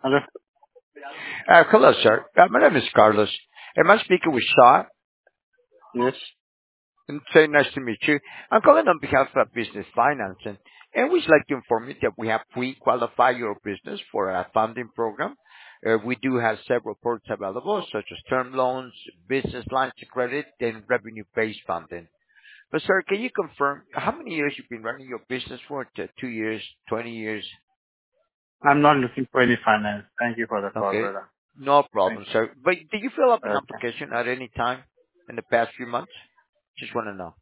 Hello? Hello, sir. My name is Carlos. Am I speaking with Shaw? Yes. It's very nice to meet you. I'm calling on behalf of Business Financing, and we'd like to inform you that we have pre-qualified your business for a funding program. We do have several products available, such as term loans, business lines of credit, and revenue-based funding. But, sir, can you confirm how many years you've been running your business for? 2 years, 20 years? I'm not looking for any finance. Thank you for the call, Okay, brother. no Thank problem, sir. But did you fill up you. an Okay. application at any time in the past few months? Just want to know.